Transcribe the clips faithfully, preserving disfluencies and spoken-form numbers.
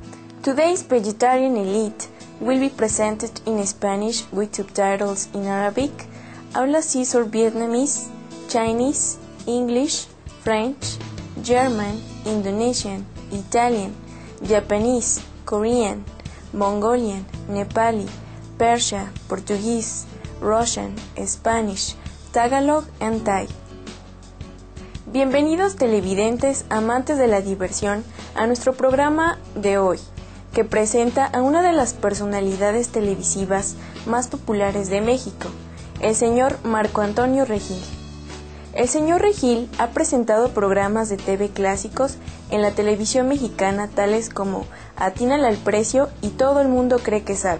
Today's Vegetarian Elite will be presented in Spanish with subtitles in Arabic, habla Caesar Vietnamese, Chinese, English, French, German, Indonesian, Italian, Japanese, Korean, Mongolian, Nepali, Persia, Portuguese, Russian, Spanish, Tagalog and Thai. Bienvenidos televidentes, amantes de la diversión, a nuestro programa de hoy, que presenta a una de las personalidades televisivas más populares de México, el señor Marco Antonio Regil. El señor Regil ha presentado programas de T V clásicos en la televisión mexicana tales como Atínale al precio y Todo el mundo cree que sabe.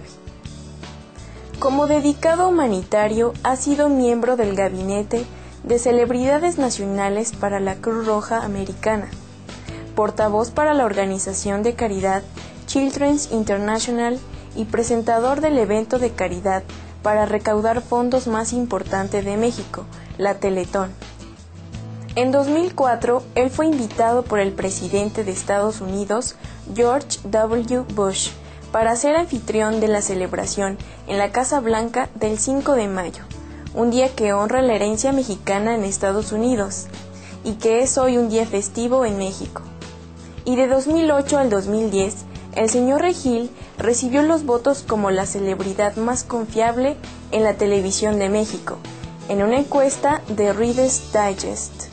Como dedicado humanitario, ha sido miembro del gabinete de celebridades nacionales para la Cruz Roja Americana, portavoz para la organización de caridad Children's International y presentador del evento de caridad para recaudar fondos más importante de México, la Teletón. En dos mil cuatro, él fue invitado por el presidente de Estados Unidos, George W. Bush, para ser anfitrión de la celebración en la Casa Blanca del cinco de mayo, un día que honra la herencia mexicana en Estados Unidos, y que es hoy un día festivo en México. Y de dos mil ocho al dos mil diez, el señor Regil recibió los votos como la celebridad más confiable en la televisión de México, en una encuesta de Reader's Digest.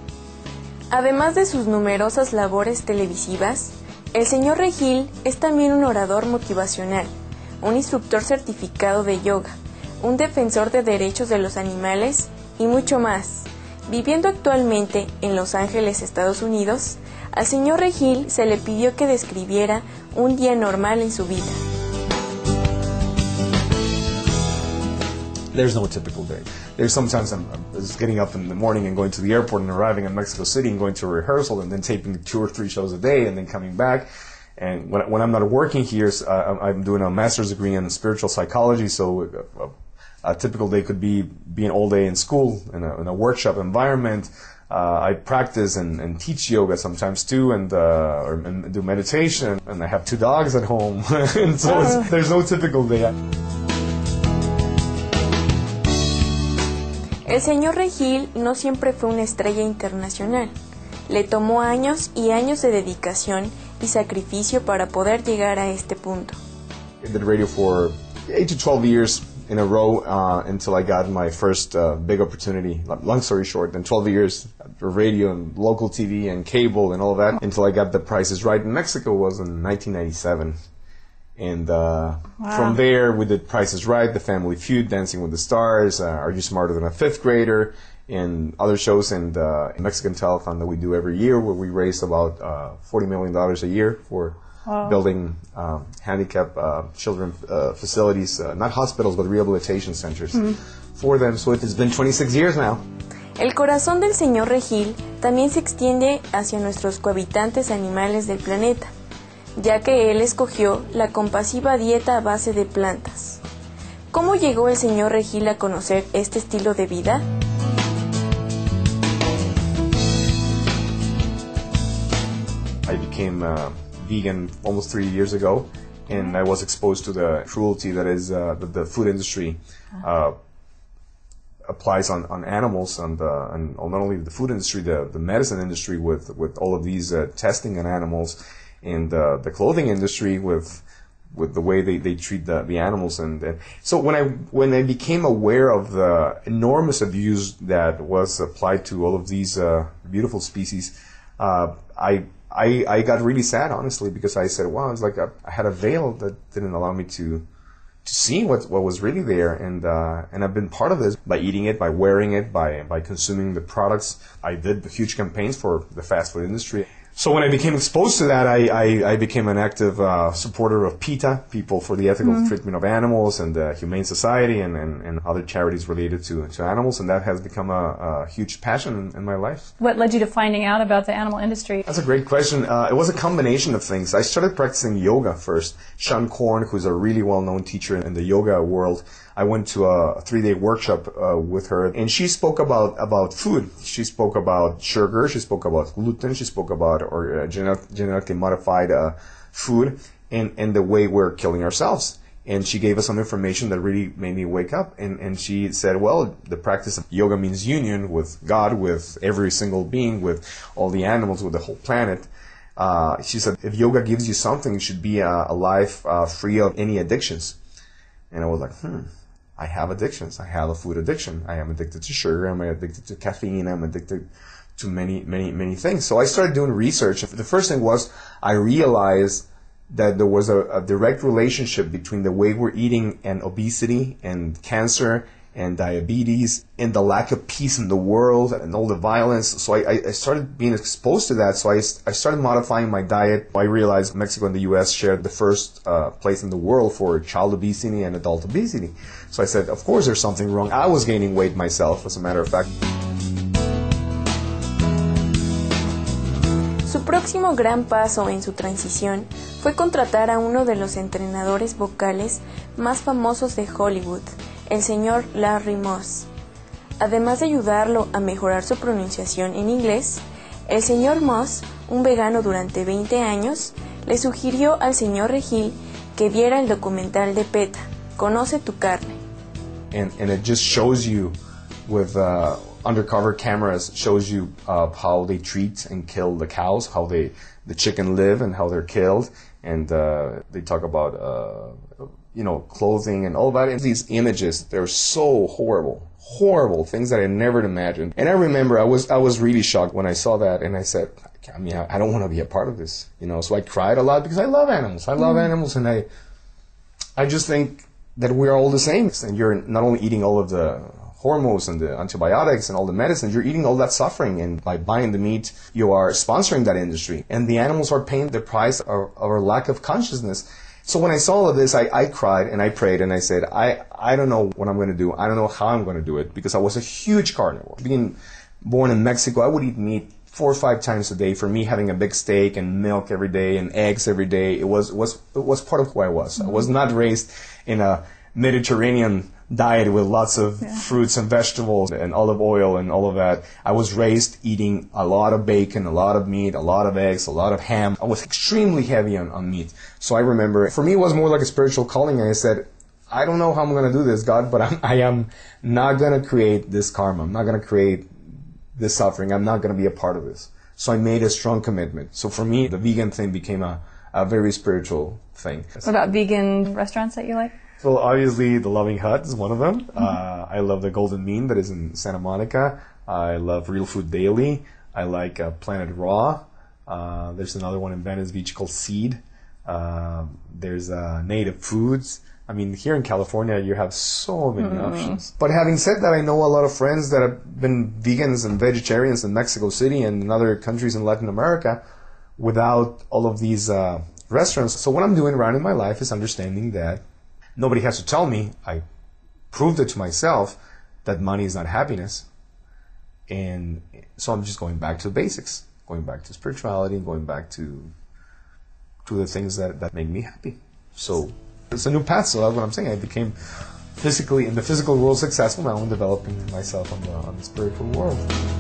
Además de sus numerosas labores televisivas, el señor Regil es también un orador motivacional, un instructor certificado de yoga, un defensor de derechos de los animales y mucho más. Viviendo actualmente en Los Ángeles, Estados Unidos, al señor Regil se le pidió que describiera un día normal en su vida. There's no typical day. There's sometimes I'm, I'm just getting up in the morning and going to the airport and arriving in Mexico City and going to a rehearsal and then taping two or three shows a day and then coming back. And when, when I'm not working here, uh, I'm doing a master's degree in spiritual psychology, so a, a typical day could be being all day in school, in a, in a workshop environment. Uh, I practice and, and teach yoga sometimes too, and, uh, or, and do meditation, and I have two dogs at home, and so oh. it's, there's no typical day. El señor Regil no siempre fue una estrella internacional. Le tomó años y años de dedicación y sacrificio para poder llegar a este punto. I did radio for eight to twelve years in a row uh, until I got my first uh, big opportunity. Long story short, then twelve years for radio and local T V and cable and all of that until I got The Price is Right in Mexico was in nineteen ninety-seven. And uh, wow. From there, we did Price is Right, The Family Feud, Dancing with the Stars, uh, Are You Smarter Than a Fifth Grader, and other shows and uh, Mexican Telethon that we do every year, where we raise about uh, forty million dollars a year for wow. building uh, handicapped uh, children uh, facilities, uh, not hospitals, but rehabilitation centers mm-hmm. for them. So it's been twenty-six years now. El corazón del señor Regil también se extiende hacia nuestros cohabitantes animales del planeta, ya que él escogió la compasiva dieta a base de plantas. ¿Cómo llegó el señor Regil a conocer este estilo de vida? I became uh, vegan almost three years ago, and I was exposed to the cruelty that is uh, that the food industry uh, applies on, on animals, and, uh, and not only the food industry, the, the medicine industry with, with all of these uh, testing on animals, and uh, the clothing industry with with the way they, they treat the, the animals. And, and so when I when I became aware of the enormous abuse that was applied to all of these uh, beautiful species, uh, I, I I got really sad, honestly, because I said, wow, it's like I, I had a veil that didn't allow me to to see what what was really there. And uh, and I've been part of this by eating it, by wearing it, by by consuming the products. I did huge campaigns for the fast food industry. So when I became exposed to that, I, I, I became an active uh, supporter of PETA, People for the Ethical mm-hmm. Treatment of Animals, and the Humane Society, and, and, and other charities related to, to animals, and that has become a, a huge passion in, in my life. What led you to finding out about the animal industry? That's a great question. Uh, it was a combination of things. I started practicing yoga first. Sean Korn, who's a really well-known teacher in the yoga world, I went to a three-day workshop uh, with her, and she spoke about, about food. She spoke about sugar, she spoke about gluten, she spoke about or uh, genetic, genetically modified uh, food and, and the way we're killing ourselves. And she gave us some information that really made me wake up. And, and she said, well, the practice of yoga means union with God, with every single being, with all the animals, with the whole planet. Uh, she said, if yoga gives you something, it should be a, a life uh, free of any addictions. And I was like, hmm, I have addictions. I have a food addiction. I am addicted to sugar. I'm addicted to caffeine. I'm addicted to many, many, many things. So I started doing research. The first thing was I realized that there was a, a direct relationship between the way we're eating and obesity and cancer and diabetes and the lack of peace in the world and all the violence. So I, I started being exposed to that. So I, I started modifying my diet. I realized Mexico and the U S shared the first uh, place in the world for child obesity and adult obesity. So I said, of course there's something wrong. I was gaining weight myself, as a matter of fact. Su próximo gran paso en su transición fue contratar a uno de los entrenadores vocales más famosos de Hollywood, el señor Larry Moss. Además de ayudarlo a mejorar su pronunciación en inglés, el señor Moss, un vegano durante veinte años, le sugirió al señor Regil que viera el documental de PETA, Conoce tu carne. And, and it just shows you with uh, undercover cameras, shows you uh, how they treat and kill the cows, how they the chicken live and how they're killed, and uh, they talk about uh, you know, clothing and all that. And these images, they're so horrible, horrible things that I never imagined. And I remember I was I was really shocked when I saw that, and I said, I mean, I don't want to be a part of this, you know. So I cried a lot because I love animals. I love mm. animals, and I I just think that we're all the same. And you're not only eating all of the hormones and the antibiotics and all the medicines, you're eating all that suffering, and by buying the meat, you are sponsoring that industry. And the animals are paying the price of, of our lack of consciousness. So when I saw all of this, I, I cried and I prayed and I said, I, I don't know what I'm going to do. I don't know how I'm going to do it, because I was a huge carnivore. Being born in Mexico, I would eat meat four or five times a day. For me, having a big steak and milk every day and eggs every day, it was, was, it was part of who I was. Mm-hmm. I was not raised in a Mediterranean diet with lots of yeah. fruits and vegetables and olive oil and all of that. I was raised eating a lot of bacon, a lot of meat, a lot of eggs, a lot of ham. I was extremely heavy on, on meat. So I remember, for me, it was more like a spiritual calling. And I said, I don't know how I'm going to do this, God, but I'm, I am not going to create this karma. I'm not going to create this suffering. I'm not going to be a part of this. So I made a strong commitment. So for me, the vegan thing became a, a very spiritual thing. What about vegan restaurants that you like? Well, obviously, the Loving Hut is one of them. Mm-hmm. Uh, I love the Golden Mean that is in Santa Monica. I love Real Food Daily. I like uh, Planet Raw. Uh, there's another one in Venice Beach called Seed. Uh, there's uh, Native Foods. I mean, here in California, you have so many mm. options. But having said that, I know a lot of friends that have been vegans and vegetarians in Mexico City and in other countries in Latin America without all of these uh, restaurants. So what I'm doing around in my life is understanding that nobody has to tell me. I proved it to myself that money is not happiness. And so I'm just going back to the basics, going back to spirituality, going back to to the things that, that make me happy. So it's a new path. So that's what I'm saying. I became physically, in the physical world, successful. Now I'm developing myself on the, on the spiritual world.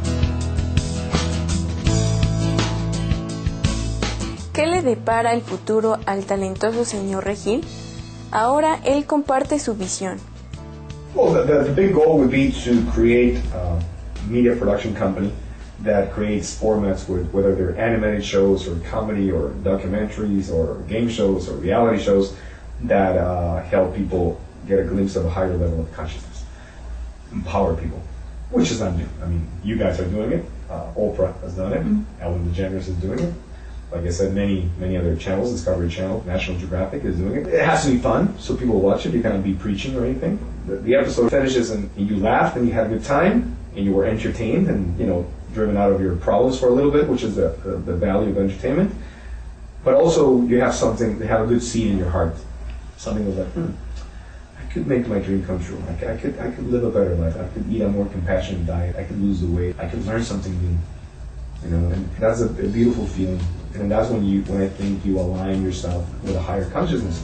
¿Qué le depara el futuro al talentoso señor Regil? Ahora él comparte su visión. Well, the, the big goal would be to create a media production company that creates formats with whether they're animated shows or comedy or documentaries or game shows or reality shows that uh, help people get a glimpse of a higher level of consciousness, empower people, which is not new. I mean, you guys are doing it. Uh, Oprah has done it. Mm-hmm. Ellen DeGeneres is doing it. Like I said, many, many other channels, Discovery Channel, National Geographic is doing it. It has to be fun, so people watch it. You can't be preaching or anything. The, the episode finishes and you laughed and you had a good time and you were entertained and, you know, driven out of your problems for a little bit, which is the, the, the value of entertainment. But also you have something, they have a good seed in your heart. Something that's like, hmm, I could make my dream come true. I could, I could, I could live a better life. I could eat a more compassionate diet. I could lose the weight. I could learn something new. You know, and that's a, a beautiful feeling. And that's when you, when I think you align yourself with a higher consciousness.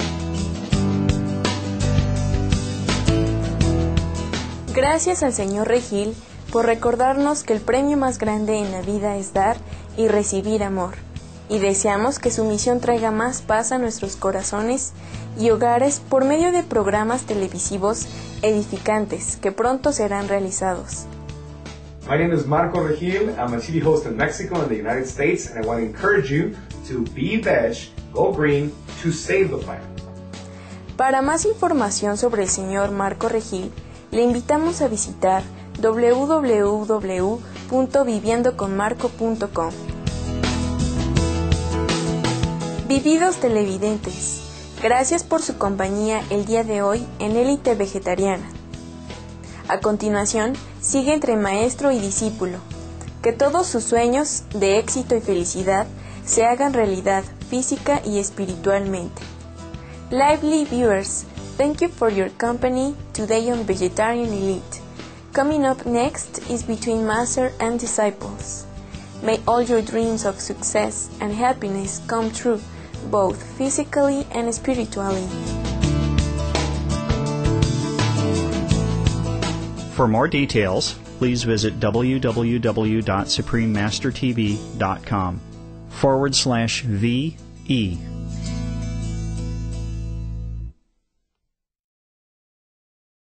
Gracias al señor Regil por recordarnos que el premio más grande en la vida es dar y recibir amor. y deseamos que su misión traiga más paz a nuestros corazones y hogares por medio de programas televisivos edificantes que pronto serán realizados. My name is Marco Regil. I'm a T V host in Mexico and the United States, and I want to encourage you to be veg, go green, to save the planet. Para más información sobre el señor Marco Regil, le invitamos a visitar doble u doble u doble u punto viviendo con marco punto com. Vividos televidentes, gracias por su compañía el día de hoy en Élite Vegetariana. A continuación, sigue entre maestro y discípulo. Que todos sus sueños de éxito y felicidad se hagan realidad física y espiritualmente. Lively viewers, thank you for your company today on Vegetarian Elite. Coming up next is Between Master and Disciples. May all your dreams of success and happiness come true, both physically and spiritually. For more details, please visit w w w dot supreme master t v dot com forward slash V E.